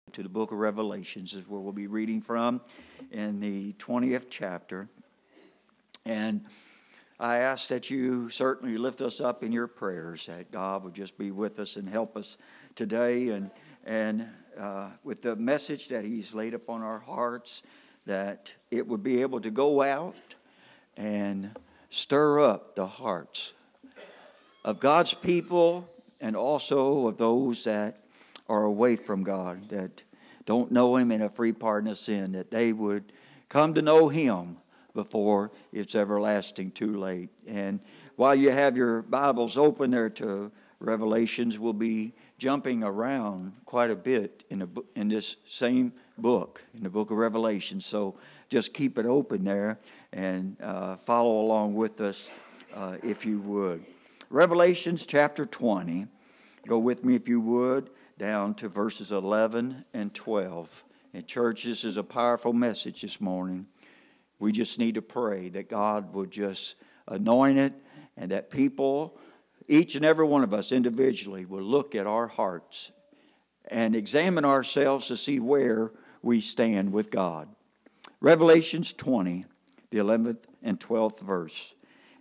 to the book of Revelations is where we'll be reading from in the 20th chapter. And I ask that you certainly lift us up in your prayers, that God would just be with us and help us today and with the message that He's laid upon our hearts, that it would be able to go out and stir up the hearts of God's people and also of those that are away from God, that don't know Him and are free pardon of sin, that they would come to know Him before it's everlasting too late. And while you have your Bibles open there to Revelations, we'll be jumping around quite a bit in this same book, in the book of Revelation. So just keep it open there and follow along with us if you would. Revelations chapter 20. Go with me if you would down to verses 11 and 12. And church, this is a powerful message this morning. We just need to pray that God would just anoint it and that people, each and every one of us individually, will look at our hearts and examine ourselves to see where we stand with God. Revelations 20, the 11th and 12th verse.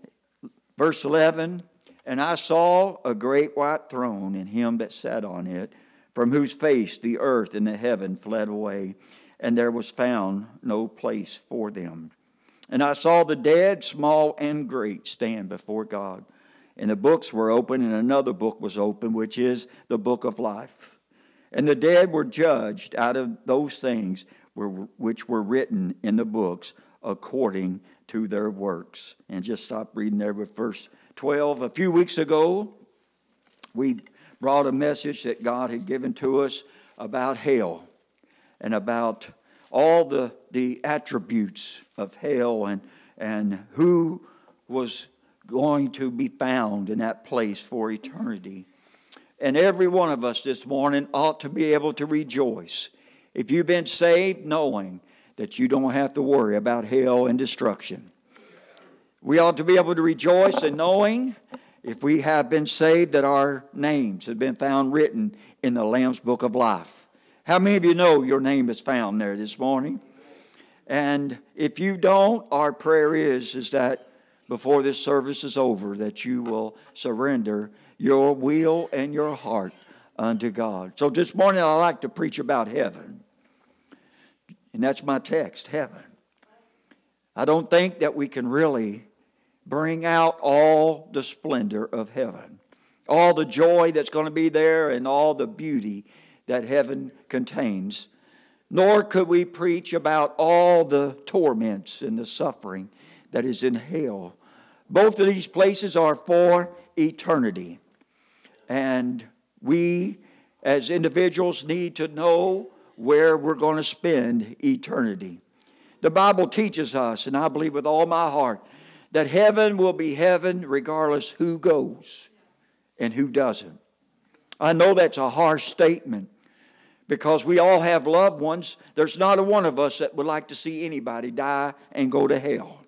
Verse 11, "And I saw a great white throne and Him that sat on it, from whose face the earth and the heaven fled away, and there was found no place for them. And I saw the dead, small and great, stand before God. And the books were open, and another book was open, which is the book of life. And the dead were judged out of those things which were written in the books according to their works." And just stop reading there with verse 12. A few weeks ago, we brought a message that God had given to us about hell and about all the attributes of hell and who was going to be found in that place for eternity. And every one of us this morning ought to be able to rejoice. If you've been saved, knowing that you don't have to worry about hell and destruction. We ought to be able to rejoice in knowing, if we have been saved, that our names have been found written in the Lamb's Book of Life. How many of you know your name is found there this morning? And if you don't, our prayer is that before this service is over, that you will surrender your will and your heart unto God. So this morning I'd like to preach about heaven. And that's my text, heaven. I don't think that we can really bring out all the splendor of heaven, all the joy that's going to be there and all the beauty that heaven contains. Nor could we preach about all the torments and the suffering that is in hell. Both of these places are for eternity. And we as individuals need to know where we're going to spend eternity. The Bible teaches us, and I believe with all my heart, that heaven will be heaven regardless who goes and who doesn't. I know that's a harsh statement because we all have loved ones. There's not a one of us that would like to see anybody die and go to hell.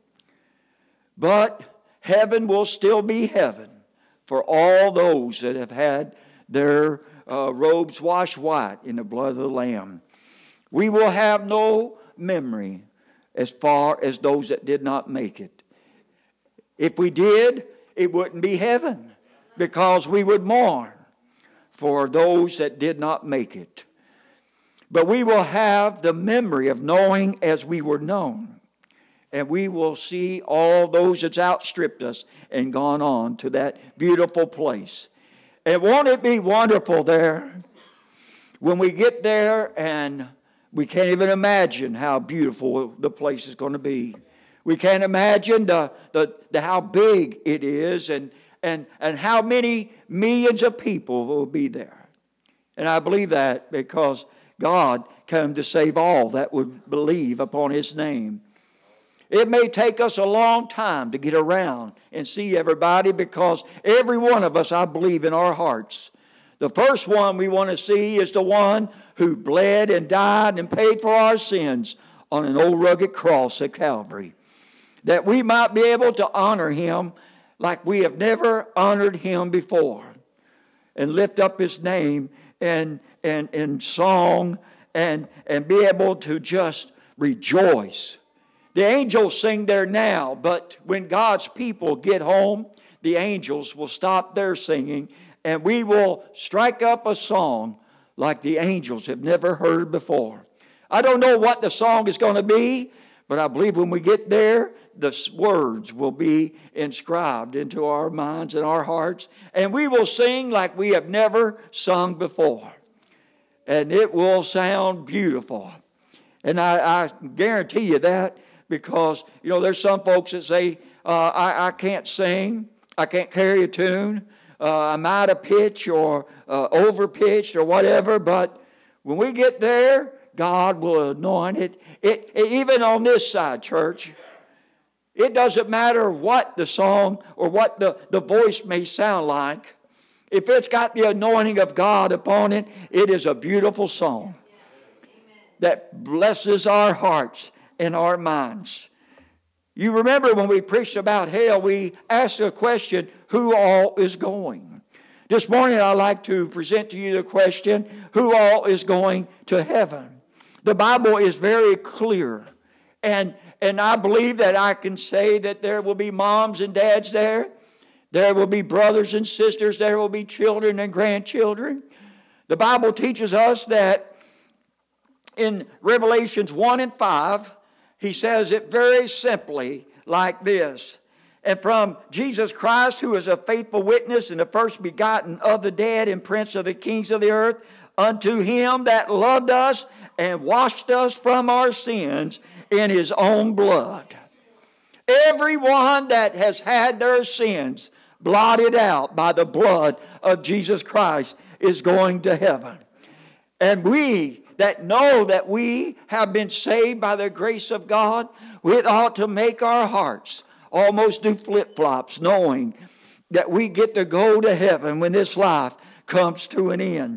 But heaven will still be heaven for all those that have had their robes washed white in the blood of the Lamb. We will have no memory as far as those that did not make it. If we did, it wouldn't be heaven because we would mourn for those that did not make it. But we will have the memory of knowing as we were known. And we will see all those that's outstripped us and gone on to that beautiful place. And won't it be wonderful there when we get there, and we can't even imagine how beautiful the place is going to be. We can't imagine how big it is and how many millions of people will be there. And I believe that because God came to save all that would believe upon His name. It may take us a long time to get around and see everybody because every one of us, I believe in our hearts, the first one we want to see is the one who bled and died and paid for our sins on an old rugged cross at Calvary. That we might be able to honor Him like we have never honored Him before. And lift up His name in song and be able to just rejoice. The angels sing there now, but when God's people get home, the angels will stop their singing, and we will strike up a song like the angels have never heard before. I don't know what the song is going to be, but I believe when we get there, the words will be inscribed into our minds and our hearts, and we will sing like we have never sung before. And it will sound beautiful. And I guarantee you that, because, there's some folks that say, I can't sing, I can't carry a tune, I'm out of pitch or over pitched or whatever, but when we get there, God will anoint it. Even on this side, church, it doesn't matter what the song or what the voice may sound like. If it's got the anointing of God upon it, it is a beautiful song that blesses our hearts and our minds. You remember when we preached about hell, we asked the question, who all is going? This morning I'd like to present to you the question, who all is going to heaven? The Bible is very clear. And I believe that I can say that there will be moms and dads there. There will be brothers and sisters. There will be children and grandchildren. The Bible teaches us that in Revelations 1 and 5, he says it very simply like this. And from Jesus Christ, who is a faithful witness and the first begotten of the dead and prince of the kings of the earth, unto him that loved us and washed us from our sins in his own blood. Everyone that has had their sins blotted out by the blood of Jesus Christ is going to heaven. And we that know that we have been saved by the grace of God, it ought to make our hearts almost do flip-flops, knowing that we get to go to heaven when this life comes to an end.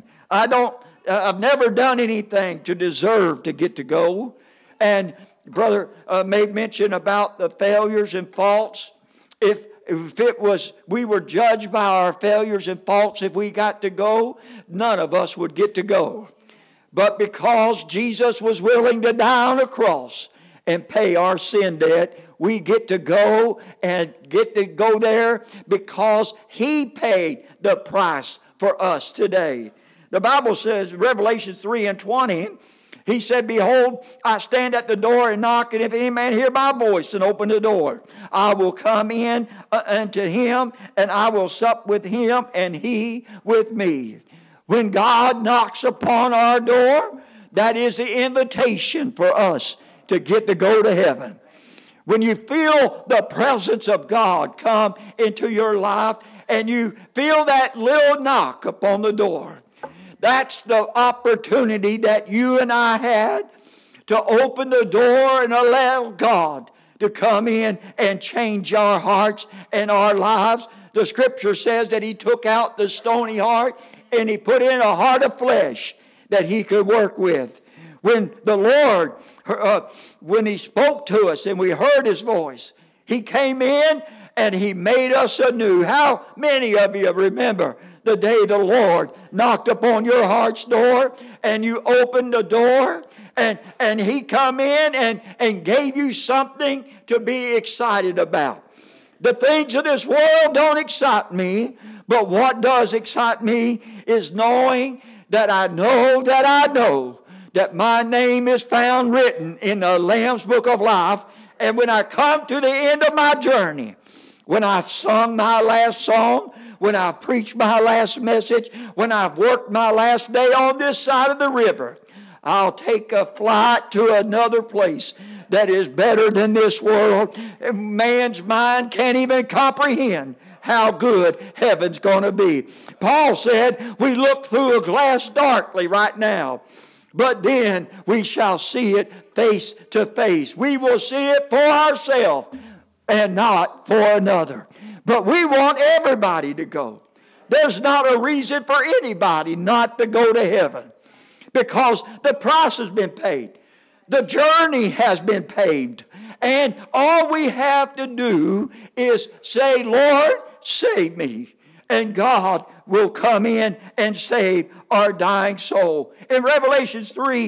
I've never done anything to deserve to get to go. And Brother made mention about the failures and faults. If it was, we were judged by our failures and faults, if we got to go, none of us would get to go. But because Jesus was willing to die on a cross and pay our sin debt, we get to go and get to go there because he paid the price for us today. The Bible says, Revelation 3 and 20, he said, behold, I stand at the door and knock, and if any man hear my voice and open the door, I will come in unto him, and I will sup with him, and he with me. When God knocks upon our door, that is the invitation for us to get to go to heaven. When you feel the presence of God come into your life, and you feel that little knock upon the door, that's the opportunity that you and I had to open the door and allow God to come in and change our hearts and our lives. The scripture says that he took out the stony heart and he put in a heart of flesh that he could work with. When the Lord, when he spoke to us and we heard his voice, he came in and he made us anew. How many of you remember the day the Lord knocked upon your heart's door and you opened the door and he come in and gave you something to be excited about? The things of this world don't excite me, but what does excite me is knowing that I know that my name is found written in the Lamb's Book of Life. And when I come to the end of my journey, when I've sung my last song, when I've preached my last message, when I've worked my last day on this side of the river, I'll take a flight to another place that is better than this world. Man's mind can't even comprehend how good heaven's going to be. Paul said, we look through a glass darkly right now, but then we shall see it face to face. We will see it for ourselves and not for another. But we want everybody to go. There's not a reason for anybody not to go to heaven, because the price has been paid. The journey has been paved. And all we have to do is say, Lord, save me. And God will come in and save our dying soul. In Revelation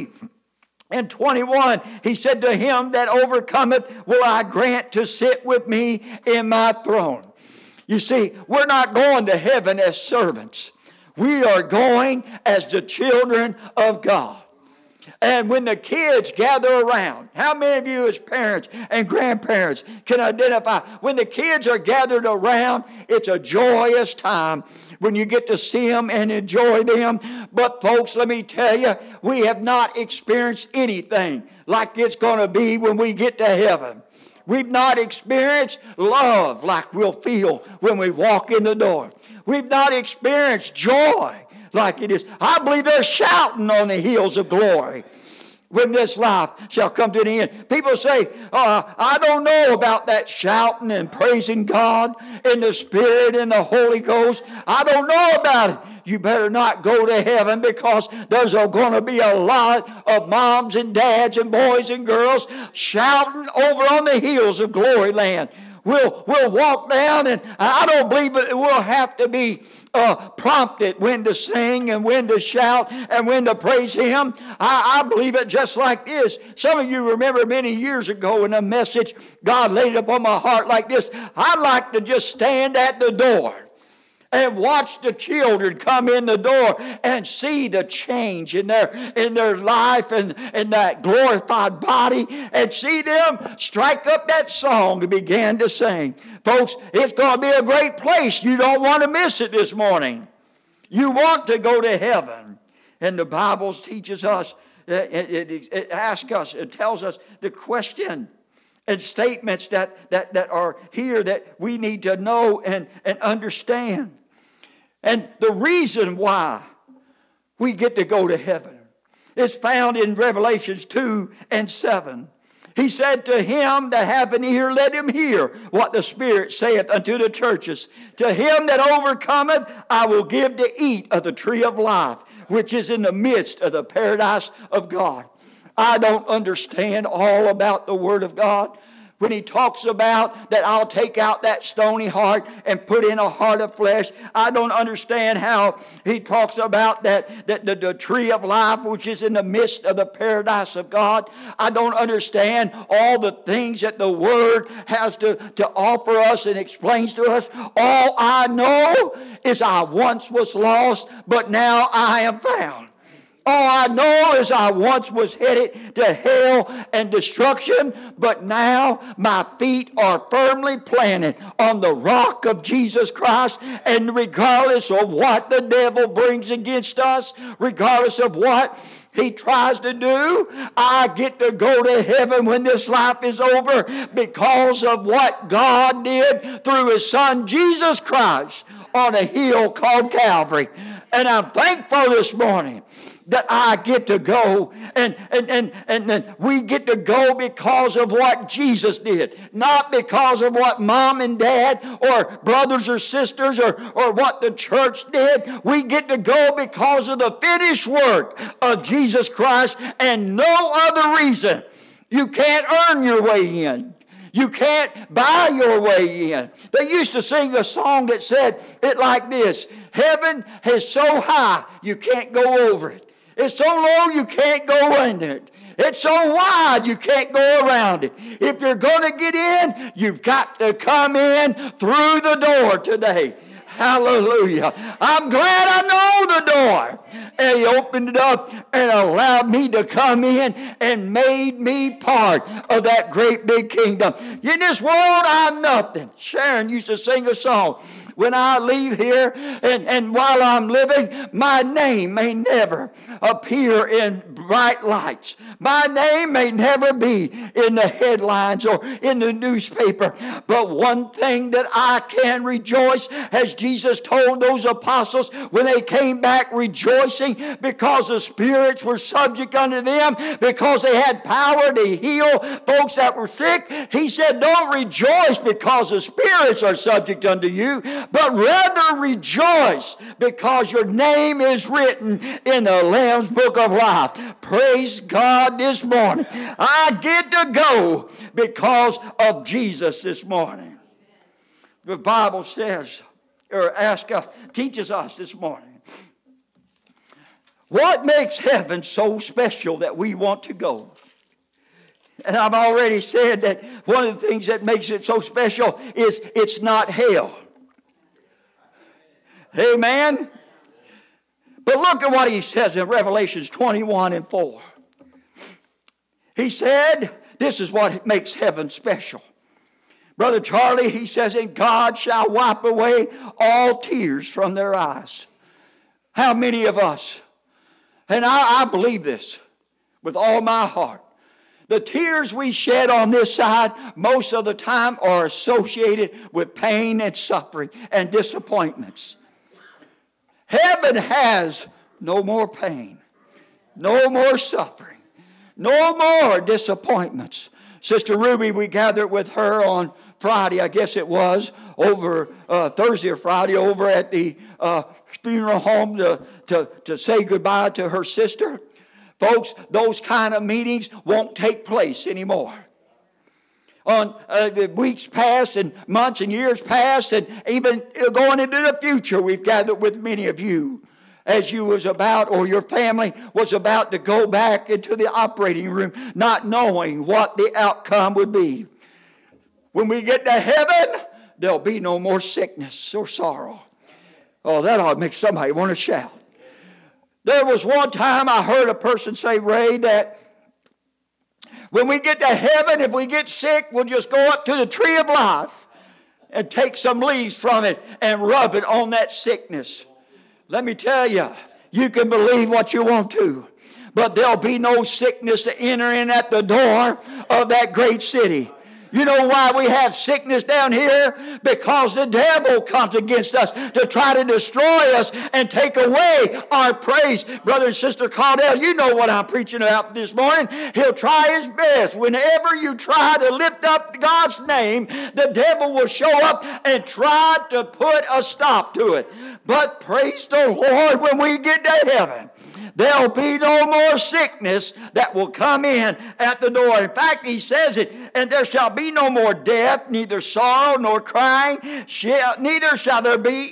3:21, he said, to him that overcometh will I grant to sit with me in my throne. You see, we're not going to heaven as servants. We are going as the children of God. And when the kids gather around, how many of you as parents and grandparents can identify when the kids are gathered around, it's a joyous time when you get to see them and enjoy them. But folks, let me tell you, we have not experienced anything like it's going to be when we get to heaven. We've not experienced love like we'll feel when we walk in the door. We've not experienced joy like it is. I believe they're shouting on the hills of glory when this life shall come to an end. People say, I don't know about that shouting and praising God in the Spirit and the Holy Ghost. I don't know about it. You better not go to heaven, because there's going to be a lot of moms and dads and boys and girls shouting over on the hills of glory land. We'll walk down, and I don't believe it will have to be prompted when to sing and when to shout and when to praise Him. I believe it just like this. Some of you remember many years ago in a message, God laid it upon my heart like this. I'd like to just stand at the door and watch the children come in the door and see the change in their life and that glorified body, and see them strike up that song and begin to sing. Folks, it's going to be a great place. You don't want to miss it this morning. You want to go to heaven. And the Bible teaches us, it asks us, it tells us the question and statements that are here that we need to know and understand. And the reason why we get to go to heaven is found in Revelations 2:7. He said, to him that hath an ear, let him hear what the Spirit saith unto the churches. To him that overcometh, I will give to eat of the tree of life, which is in the midst of the paradise of God. I don't understand all about the Word of God. When He talks about that I'll take out that stony heart and put in a heart of flesh, I don't understand how He talks about that the tree of life which is in the midst of the paradise of God. I don't understand all the things that the Word has to offer us and explains to us. All I know is I once was lost, but now I am found. All I know is I once was headed to hell and destruction, but now my feet are firmly planted on the rock of Jesus Christ. And regardless of what the devil brings against us, regardless of what he tries to do, I get to go to heaven when this life is over because of what God did through His Son Jesus Christ on a hill called Calvary. And I'm thankful this morning that I get to go, and we get to go because of what Jesus did, not because of what mom and dad or brothers or sisters or what the church did. We get to go because of the finished work of Jesus Christ and no other reason. You can't earn your way in. You can't buy your way in. They used to sing a song that said it like this: heaven is so high you can't go over it. It's so low you can't go under it. It's so wide you can't go around it. If you're going to get in, you've got to come in through the door today. Hallelujah. I'm glad I know the door. And He opened it up and allowed me to come in and made me part of that great big kingdom. In this world, I'm nothing. Sharon used to sing a song. When I leave here and while I'm living, my name may never appear in bright lights. My name may never be in the headlines or in the newspaper. But one thing that I can rejoice, as Jesus told those apostles when they came back rejoicing because the spirits were subject unto them, because they had power to heal folks that were sick. He said, don't rejoice because the spirits are subject unto you, but rather rejoice because your name is written in the Lamb's Book of Life. Praise God this morning. I get to go because of Jesus this morning. The Bible says teaches us this morning. What makes heaven so special that we want to go? And I've already said that one of the things that makes it so special is it's not hell. Amen? But look at what he says in Revelations 21:4. He said, this is what makes heaven special. Brother Charlie, he says, and God shall wipe away all tears from their eyes. How many of us, and I believe this with all my heart, the tears we shed on this side most of the time are associated with pain and suffering and disappointments. Heaven has no more pain, no more suffering, no more disappointments. Sister Ruby, we gathered with her on Friday, I guess it was, over Thursday or Friday, over at the funeral home to say goodbye to her sister. Folks, those kind of meetings won't take place anymore. On the weeks past and months and years past, and even going into the future, we've gathered with many of you as you was about, or your family was about to go back into the operating room, not knowing what the outcome would be. When we get to heaven, there'll be no more sickness or sorrow. Oh, that ought to make somebody want to shout. There was one time I heard a person say, Ray, that when we get to heaven, if we get sick, we'll just go up to the tree of life and take some leaves from it and rub it on that sickness. Let me tell you, you can believe what you want to, but there'll be no sickness to enter in at the door of that great city. You know why we have sickness down here? Because the devil comes against us to try to destroy us and take away our praise. Brother and Sister Caudell, you know what I'm preaching about this morning. He'll try his best. Whenever you try to lift up God's name, the devil will show up and try to put a stop to it. But praise the Lord, when we get to heaven, there'll be no more sickness that will come in at the door. In fact, he says it, and there shall be no more death, neither sorrow nor crying, neither shall there be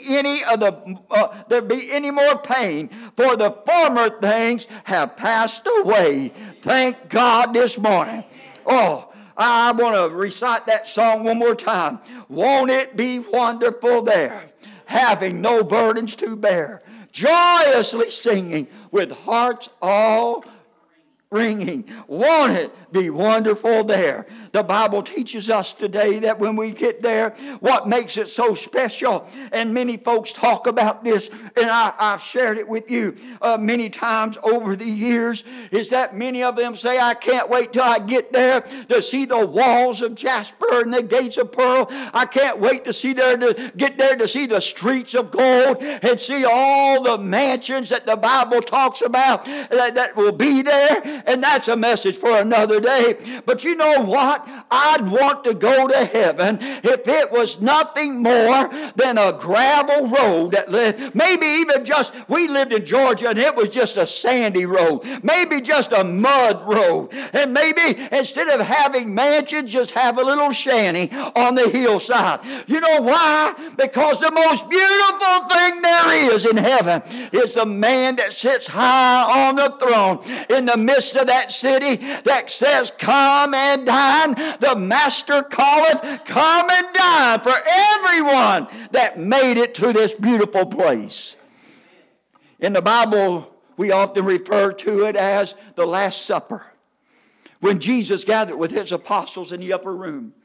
any more pain, for the former things have passed away. Thank God this morning. Oh, I want to recite that song one more time. Won't it be wonderful there, having no burdens to bear, joyously singing with hearts all ringing. Won't it be wonderful there? The Bible teaches us today that when we get there, what makes it so special, and many folks talk about this, and I've shared it with you many times over the years, is that many of them say, I can't wait till I get there to see the walls of jasper and the gates of pearl. I can't wait to get there to see the streets of gold and see all the mansions that the Bible talks about that will be there. And that's a message for another day. But you know what? I'd want to go to heaven if it was nothing more than a gravel road that led, maybe even just, we lived in Georgia and it was just a sandy road, maybe just a mud road, and maybe instead of having mansions, just have a little shanty on the hillside. You know why? Because the most beautiful thing there is in heaven is the man that sits high on the throne in the midst of that city that says, come and dine. The Master calleth, come and dine, for everyone that made it to this beautiful place. In the Bible, we often refer to it as the Last Supper, when Jesus gathered with his apostles in the upper room.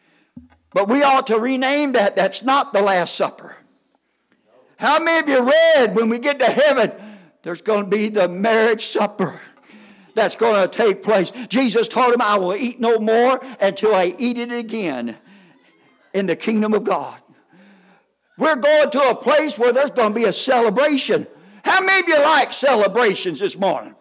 But we ought to rename that. That's not the Last Supper. How many of you read when we get to heaven, there's going to be the marriage supper that's going to take place? Jesus told him, I will eat no more until I eat it again in the kingdom of God. We're going to a place where there's going to be a celebration. How many of you like celebrations this morning?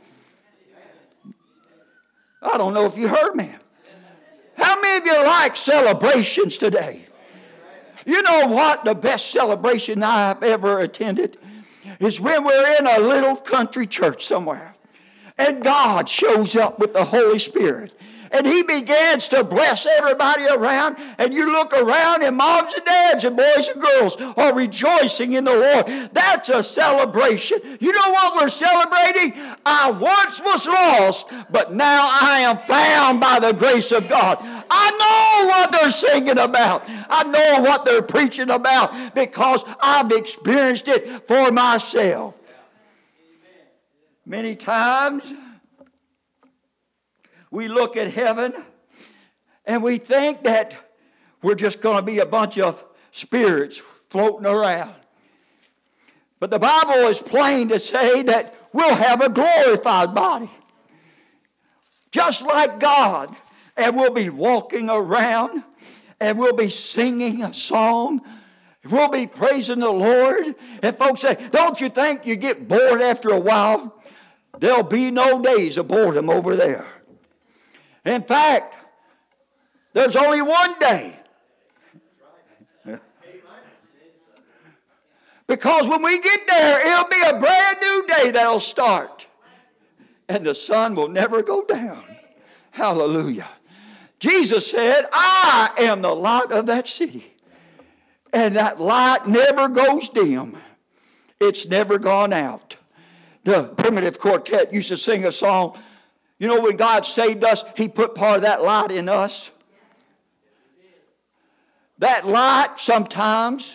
I don't know if you heard me. How many of you like celebrations today? You know what? The best celebration I've ever attended is when we're in a little country church somewhere, and God shows up with the Holy Spirit, And He begins to bless everybody around. And you look around and moms and dads and boys and girls are rejoicing in the Lord. That's a celebration. You know what we're celebrating? I once was lost, but now I am found by the grace of God. I know what they're singing about. I know what they're preaching about because I've experienced it for myself. Many times we look at heaven and we think that we're just going to be a bunch of spirits floating around. But the Bible is plain to say that we'll have a glorified body, just like God. And we'll be walking around and we'll be singing a song. We'll be praising the Lord. And folks say, don't you think you get bored after a while? There'll be no days of boredom over there. In fact, there's only one day. Because when we get there, it'll be a brand new day that'll start. And the sun will never go down. Hallelujah. Jesus said, I am the light of that city. And that light never goes dim. It's never gone out. The Primitive Quartet used to sing a song. You know, when God saved us, He put part of that light in us. That light sometimes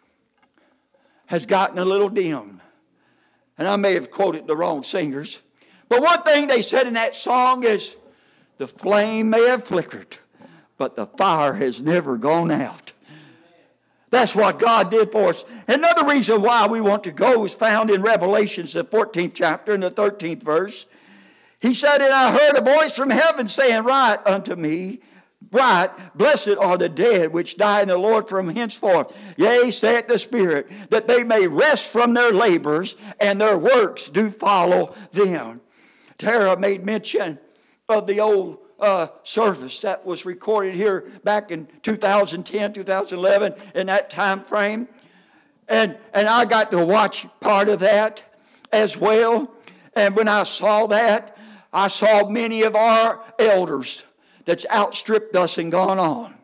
has gotten a little dim. And I may have quoted the wrong singers. But one thing they said in that song is, the flame may have flickered, but the fire has never gone out. That's what God did for us. Another reason why we want to go is found in Revelations, the 14th chapter and the 13th verse. He said, and I heard a voice from heaven saying, write unto me, write, blessed are the dead which die in the Lord from henceforth. Yea, saith the Spirit, that they may rest from their labors, and their works do follow them. Tara made mention of the old service that was recorded here back in 2010, 2011, in that time frame. And I got to watch part of that as well. And when I saw that, I saw many of our elders that's outstripped us and gone on.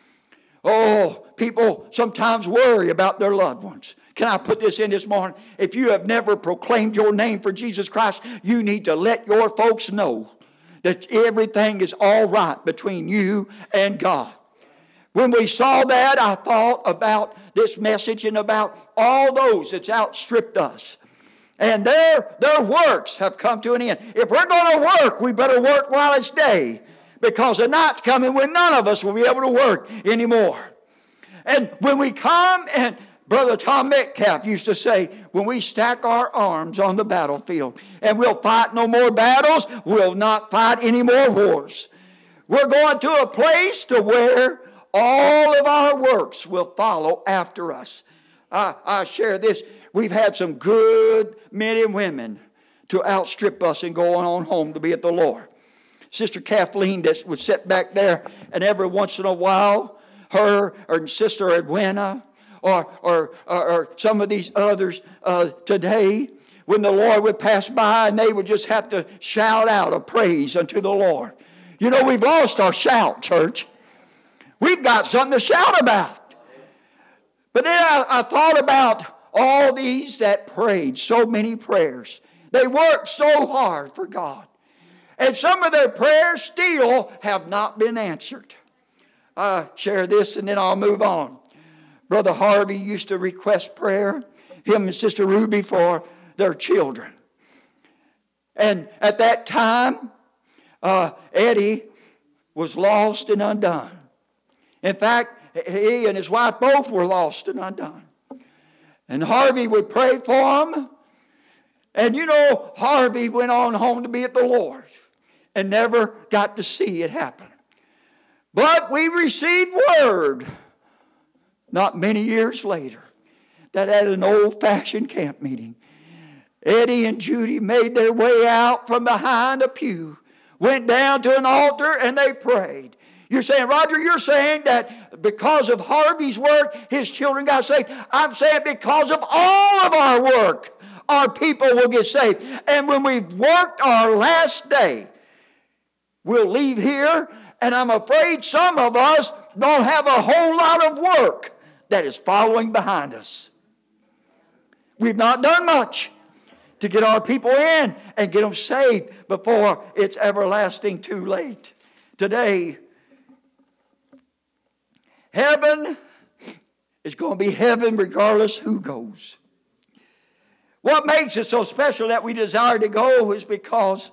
Oh, people sometimes worry about their loved ones. Can I put this in this morning? If you have never proclaimed your name for Jesus Christ, you need to let your folks know that everything is all right between you and God. When we saw that, I thought about this message and about all those that's outstripped us. And their works have come to an end. If we're going to work, we better work while it's day, because the night's coming when none of us will be able to work anymore. And when we come, and Brother Tom Metcalf used to say, when we stack our arms on the battlefield and we'll fight no more battles, we'll not fight any more wars. We're going to a place to where all of our works will follow after us. I share this. We've had some good men and women to outstrip us and go on home to be at the Lord. Sister Kathleen that would sit back there, and every once in a while, her or Sister Edwina or some of these others today, when the Lord would pass by and they would just have to shout out a praise unto the Lord. You know, we've lost our shout, church. We've got something to shout about. But then I thought about all these that prayed so many prayers. They worked so hard for God. And some of their prayers still have not been answered. I share this and then I'll move on. Brother Harvey used to request prayer, him and Sister Ruby, for their children. And at that time, Eddie was lost and undone. In fact, he and his wife both were lost and undone. And Harvey would pray for him. And you know, Harvey went on home to be at the Lord and never got to see it happen. But we received word not many years later that at an old-fashioned camp meeting, Eddie and Judy made their way out from behind a pew, went down to an altar, and they prayed. You're saying, Roger, you're saying that because of Harvey's work, his children got saved. I'm saying because of all of our work, our people will get saved. And when we've worked our last day, we'll leave here, and I'm afraid some of us don't have a whole lot of work that is following behind us. We've not done much to get our people in and get them saved before it's everlasting too late. Today, heaven is going to be heaven regardless who goes. What makes it so special that we desire to go is because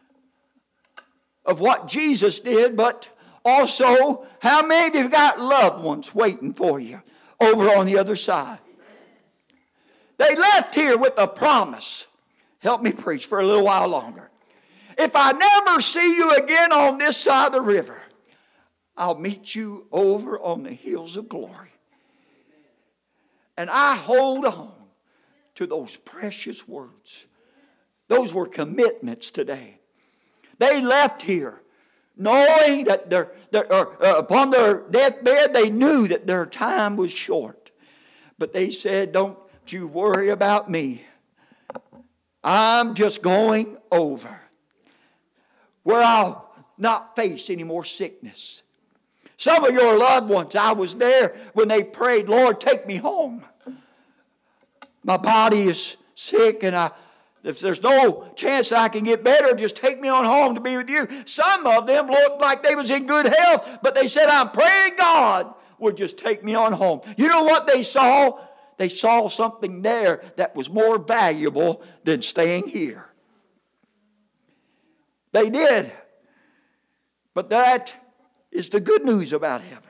of what Jesus did, but also how many of you got loved ones waiting for you over on the other side? They left here with a promise. Help me preach for a little while longer. If I never see you again on this side of the river, I'll meet you over on the hills of glory. And I hold on to those precious words. Those were commitments today. They left here knowing that upon their deathbed, they knew that their time was short. But they said, don't you worry about me. I'm just going over where I'll not face any more sickness. Some of your loved ones, I was there when they prayed, Lord, take me home. My body is sick, and if there's no chance that I can get better, just take me on home to be with you. Some of them looked like they was in good health, but they said, I'm praying God would just take me on home. You know what they saw? They saw something there that was more valuable than staying here. They did. But that is the good news about heaven.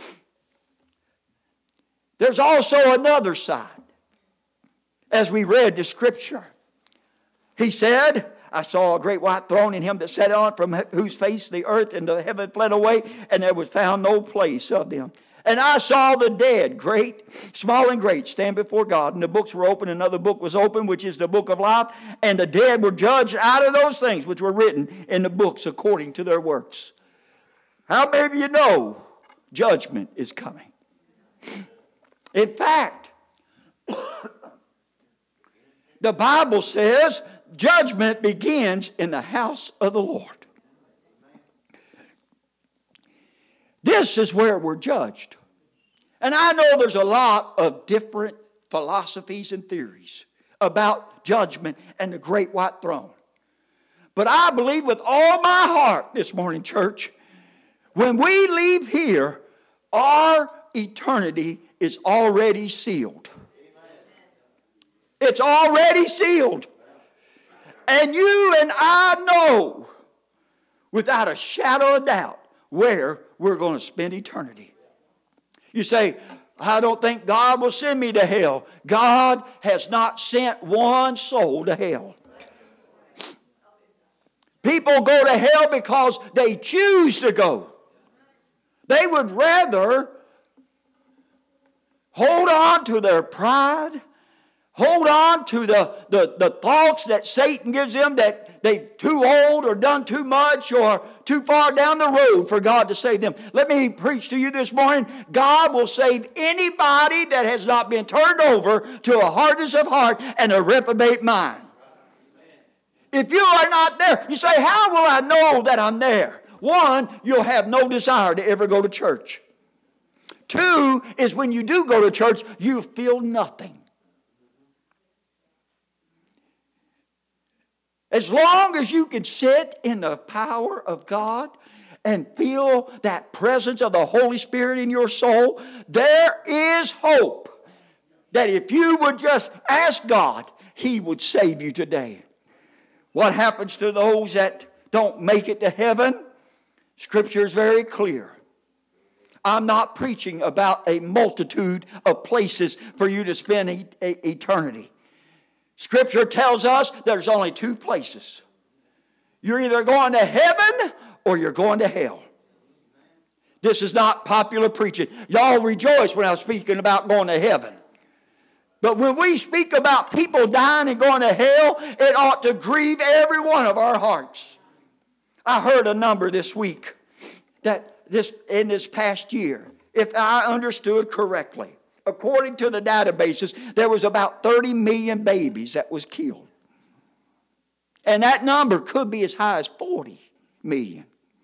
There's also another side. As we read the Scripture, he said, I saw a great white throne in him that sat on it, from whose face the earth and the heaven fled away, and there was found no place of them. And I saw the dead, great, small and great, stand before God. And the books were open. Another book was open, which is the book of life. And the dead were judged out of those things which were written in the books according to their works. How many of you know judgment is coming? In fact, the Bible says judgment begins in the house of the Lord. This is where we're judged. And I know there's a lot of different philosophies and theories about judgment and the great white throne. But I believe with all my heart this morning, church, when we leave here, our eternity is already sealed. It's already sealed. And you and I know without a shadow of doubt where we're going to spend eternity. You say, I don't think God will send me to hell. God has not sent one soul to hell. People go to hell because they choose to go. They would rather hold on to their pride, hold on to the thoughts that Satan gives them that they're too old or done too much or too far down the road for God to save them. Let me preach to you this morning. God will save anybody that has not been turned over to a hardness of heart and a reprobate mind. If you are not there, you say, how will I know that I'm there? One, you'll have no desire to ever go to church. Two is when you do go to church, you feel nothing. As long as you can sit in the power of God and feel that presence of the Holy Spirit in your soul, there is hope that if you would just ask God, He would save you today. What happens to those that don't make it to heaven? Scripture is very clear. I'm not preaching about a multitude of places for you to spend eternity. Scripture tells us there's only two places. You're either going to heaven or you're going to hell. This is not popular preaching. Y'all rejoice when I was speaking about going to heaven. But when we speak about people dying and going to hell, it ought to grieve every one of our hearts. I heard a number this week that in this past year, if I understood correctly, according to the databases, there was about 30 million babies that was killed. And that number could be as high as 40 million.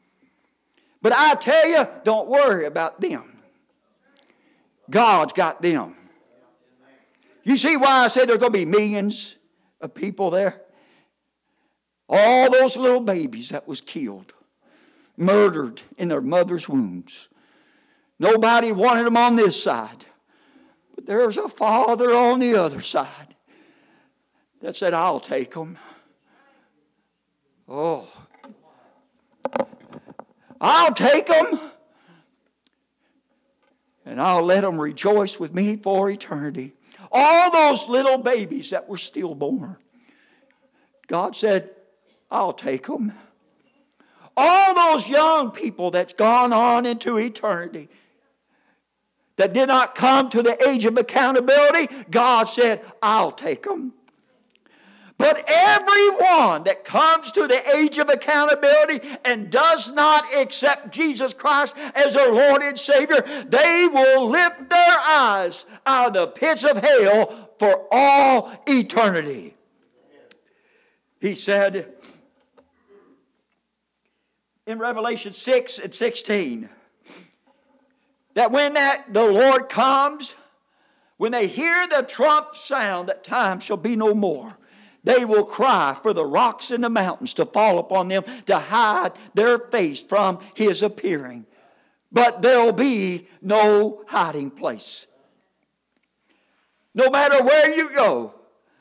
But I tell you, don't worry about them. God's got them. You see why I said there's going to be millions of people there? All those little babies that was killed, murdered in their mother's wombs. Nobody wanted them on this side. But there's a father on the other side that said, I'll take them. Oh, I'll take them. And I'll let them rejoice with me for eternity. All those little babies that were stillborn. God said, I'll take them. All those young people that's gone on into eternity, that did not come to the age of accountability, God said, I'll take them. But everyone that comes to the age of accountability and does not accept Jesus Christ as their Lord and Savior, they will lift their eyes out of the pits of hell for all eternity. He said in Revelation 6 and 16 that when the Lord comes, when they hear the trump sound, that time shall be no more. They will cry for the rocks and the mountains to fall upon them to hide their face from His appearing. But there will be no hiding place. No matter where you go,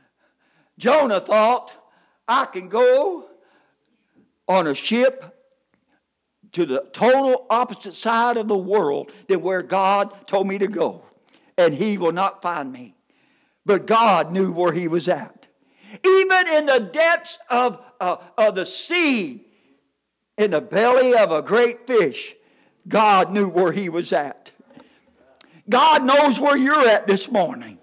Jonah thought, I can go on a ship to the total opposite side of the world than where God told me to go, and He will not find me. But God knew where he was at. Even in the depths of the sea, in the belly of a great fish, God knew where he was at. God knows where you're at this morning.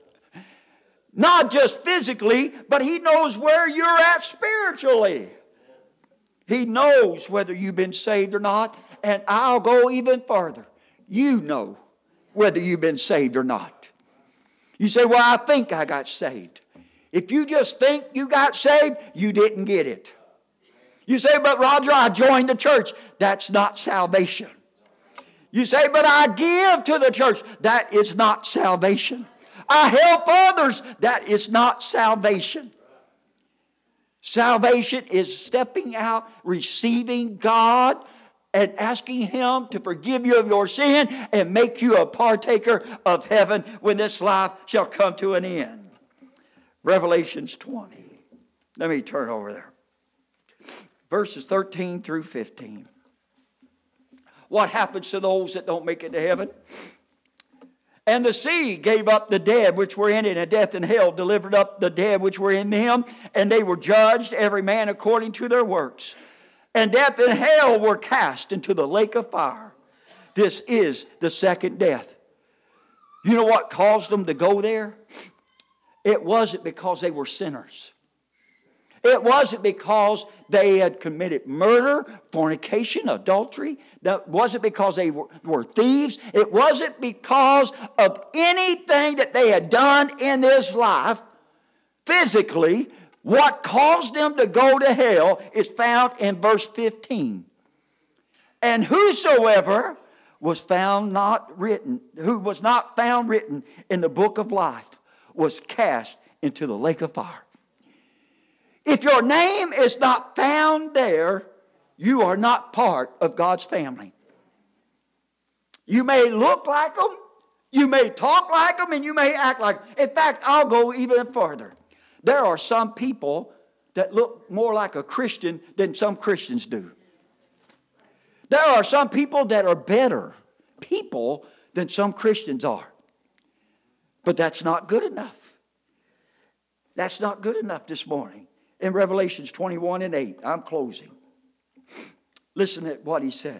Not just physically, but He knows where you're at spiritually. He knows whether you've been saved or not. And I'll go even further. You know whether you've been saved or not. You say, well, I think I got saved. If you just think you got saved, you didn't get it. You say, but Roger, I joined the church. That's not salvation. You say, but I give to the church. That is not salvation. I help others. That is not salvation. Salvation is stepping out, receiving God, and asking Him to forgive you of your sin and make you a partaker of heaven when this life shall come to an end. Revelations 20. Let me turn over there. Verses 13 through 15. What happens to those that don't make it to heaven? And the sea gave up the dead which were in it, and death and hell delivered up the dead which were in them, and they were judged, every man according to their works. And death and hell were cast into the lake of fire. This is the second death. You know what caused them to go there? It wasn't because they were sinners. It wasn't because they had committed murder, fornication, adultery. That wasn't because they were thieves. It wasn't because of anything that they had done in this life. Physically, what caused them to go to hell is found in verse 15. And whosoever was found not written, who was not found written in the book of life, was cast into the lake of fire. If your name is not found there, you are not part of God's family. You may look like them, you may talk like them, and you may act like them. In fact, I'll go even further. There are some people that look more like a Christian than some Christians do. There are some people that are better people than some Christians are. But that's not good enough. That's not good enough this morning. In Revelations 21 and 8, I'm closing. Listen to what he said.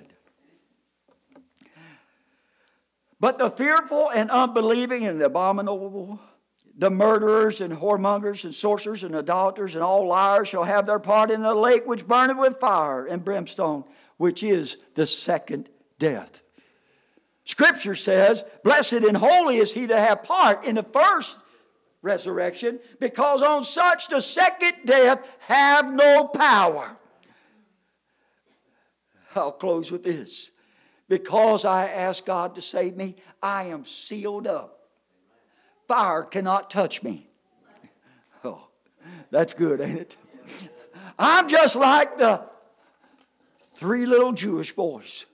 But the fearful and unbelieving and abominable, the murderers and whoremongers and sorcerers and idolaters and all liars shall have their part in the lake which burneth with fire and brimstone, which is the second death. Scripture says, blessed and holy is he that hath part in the first resurrection, because on such the second death have no power. I'll close with this. Because I asked God to save me, I am sealed up. Fire cannot touch me. Oh, that's good, ain't it? I'm just like the 3 little Jewish boys.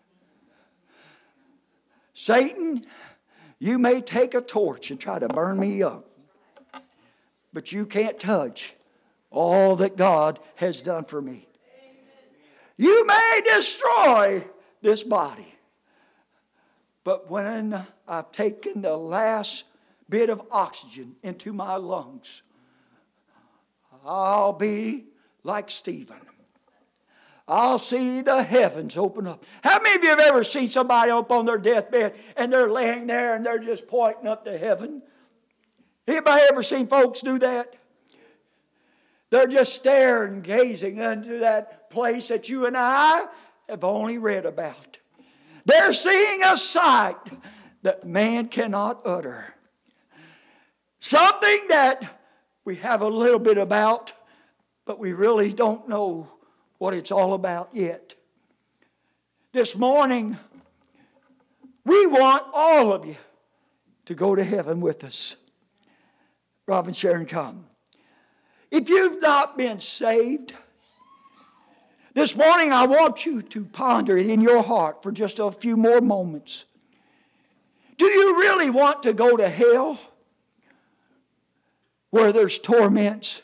Satan, you may take a torch and try to burn me up, but you can't touch all that God has done for me. You may destroy this body, but when I've taken the last bit of oxygen into my lungs, I'll be like Stephen. I'll see the heavens open up. How many of you have ever seen somebody up on their deathbed and they're laying there and they're just pointing up to heaven? Anybody ever seen folks do that? They're just staring, gazing into that place that you and I have only read about. They're seeing a sight that man cannot utter. Something that we have a little bit about, but we really don't know what it's all about yet. This morning, we want all of you to go to heaven with us. Robin, Sharon, come. If you've not been saved, this morning I want you to ponder it in your heart for just a few more moments. Do you really want to go to hell where there's torments?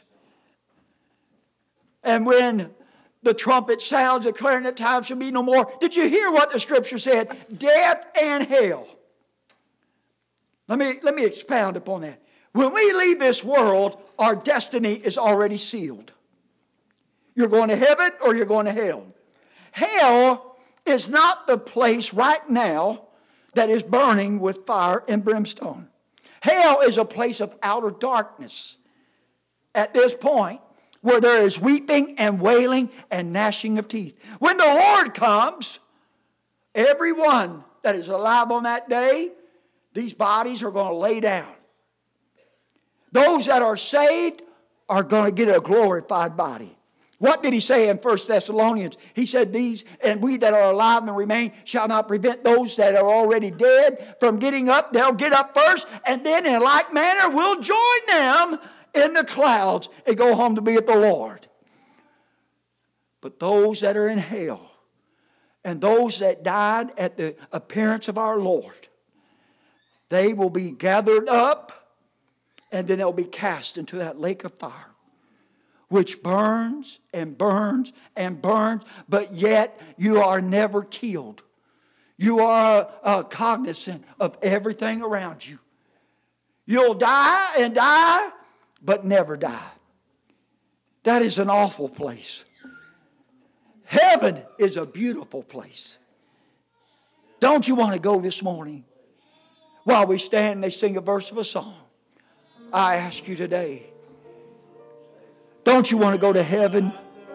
And when the trumpet sounds declaring that time shall be no more. Did you hear what the scripture said? Death and hell. Let me expound upon that. When we leave this world, our destiny is already sealed. You're going to heaven or you're going to hell. Hell is not the place right now that is burning with fire and brimstone. Hell is a place of outer darkness at this point, where there is weeping and wailing and gnashing of teeth. When the Lord comes, everyone that is alive on that day, these bodies are going to lay down. Those that are saved are going to get a glorified body. What did he say in 1 Thessalonians? He said, "These and we that are alive and remain shall not prevent those that are already dead from getting up." They'll get up first, and then in like manner we'll join them in the clouds and go home to be with the Lord. But those that are in hell and those that died at the appearance of our Lord, they will be gathered up and then they'll be cast into that lake of fire, which burns and burns and burns, but yet you are never killed. You are cognizant of everything around you. You'll die and die, but never die. That is an awful place. Heaven is a beautiful place. Don't you want to go this morning? While we stand and they sing a verse of a song, I ask you today, don't you want to go to heaven?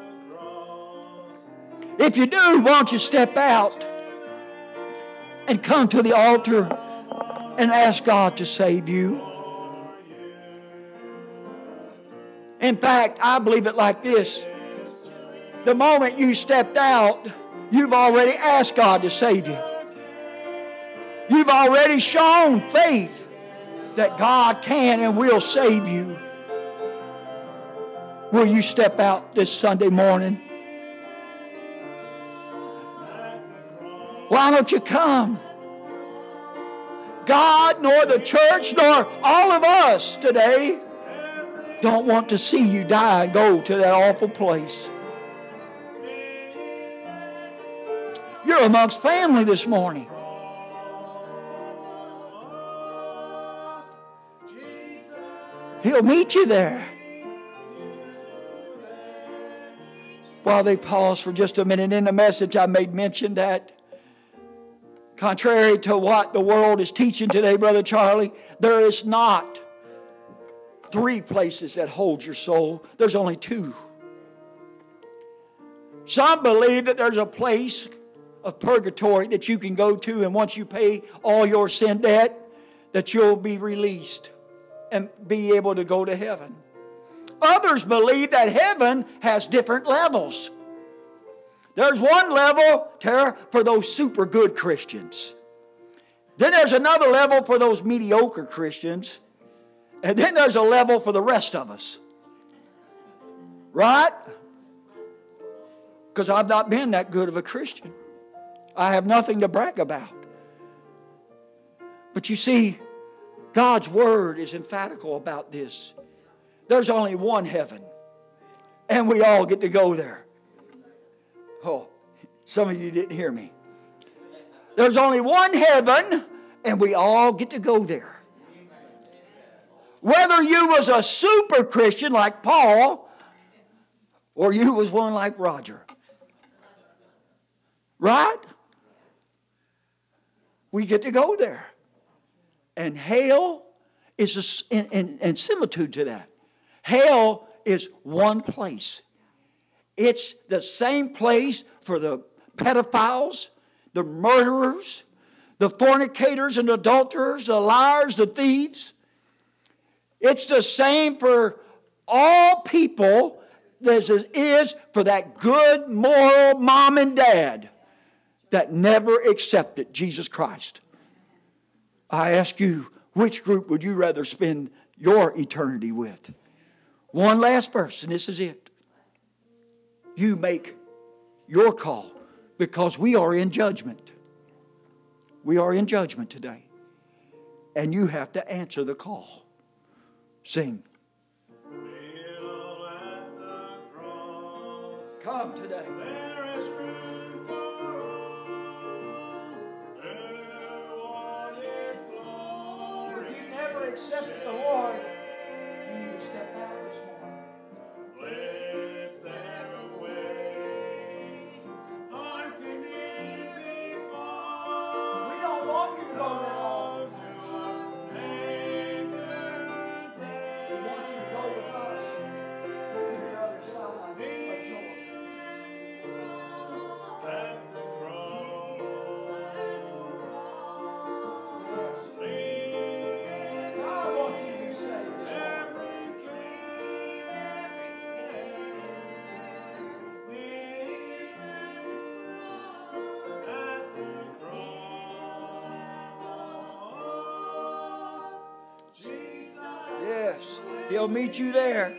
If you do, why don't you step out and come to the altar and ask God to save you? In fact, I believe it like this. The moment you stepped out, you've already asked God to save you. You've already shown faith that God can and will save you. Will you step out this Sunday morning? Why don't you come? God, nor the church, nor all of us today don't want to see you die and go to that awful place. You're amongst family this morning. He'll meet you there. While they pause for just a minute, in the message I made mention that contrary to what the world is teaching today, Brother Charlie, there is not 3 places that hold your soul. There's only 2. Some believe that there's a place of purgatory that you can go to, and once you pay all your sin debt, that you'll be released and be able to go to heaven. Others believe that heaven has different levels. There's one level, Tara, for those super good Christians. Then there's another level for those mediocre Christians. And then there's a level for the rest of us. Right? Because I've not been that good of a Christian. I have nothing to brag about. But you see, God's Word is emphatical about this. There's only one heaven. And we all get to go there. Oh, some of you didn't hear me. There's only one heaven, and we all get to go there. Whether you was a super Christian like Paul, or you was one like Roger. Right? We get to go there. And hell is in similitude to that. Hell is one place. It's the same place for the pedophiles, the murderers, the fornicators and adulterers, the liars, the thieves. It's the same for all people as it is for that good, moral mom and dad that never accepted Jesus Christ. I ask you, which group would you rather spend your eternity with? One last verse, and this is it. You make your call, because we are in judgment. We are in judgment today. And you have to answer the call. Sing. Come today. There is room for all. What is glory? If you never accepted the Lord, you need to step out this morning. Blessed awaits, hearkening before. We don't want you to go that long. Those who are anchored there. We want you to go with us to the other side of Jordan. At the cross. God wants you to be saved this morning. Yes, He'll meet you there.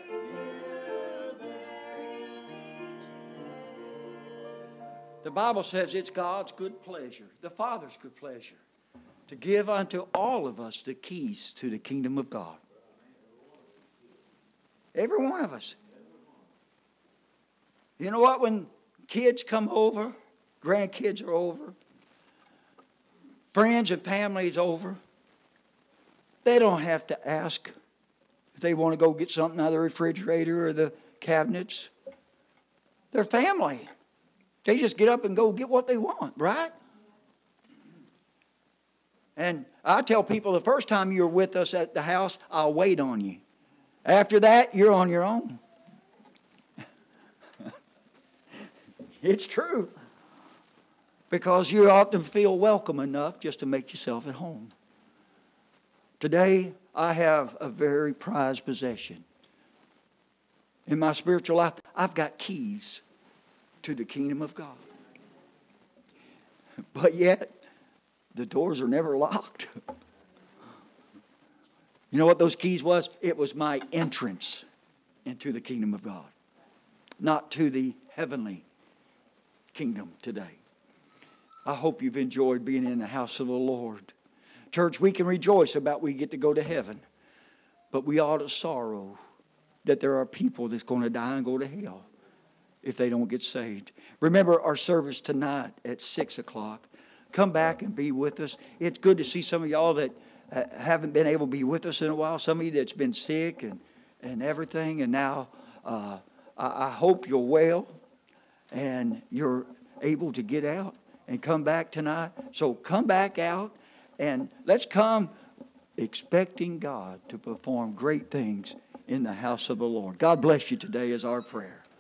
The Bible says it's God's good pleasure, the Father's good pleasure, to give unto all of us the keys to the kingdom of God. Every one of us. You know what? When kids come over, grandkids are over, friends and families over, they don't have to ask if they want to go get something out of the refrigerator or the cabinets. They're family. They just get up and go get what they want, right? And I tell people the first time you're with us at the house, I'll wait on you. After that, you're on your own. It's true. Because you ought to feel welcome enough just to make yourself at home. Today, I have a very prized possession. In my spiritual life, I've got keys to the kingdom of God. But yet, the doors are never locked. You know what those keys was? It was my entrance into the kingdom of God. Not to the heavenly kingdom today. I hope you've enjoyed being in the house of the Lord. Church, we can rejoice about we get to go to heaven. But we ought to sorrow that there are people that's going to die and go to hell if they don't get saved. Remember our service tonight at 6 o'clock. Come back and be with us. It's good to see some of y'all that haven't been able to be with us in a while. Some of you that's been sick and everything. And now I hope you're well and you're able to get out and come back tonight. So come back out and let's come expecting God to perform great things in the house of the Lord. God bless you today is our prayer.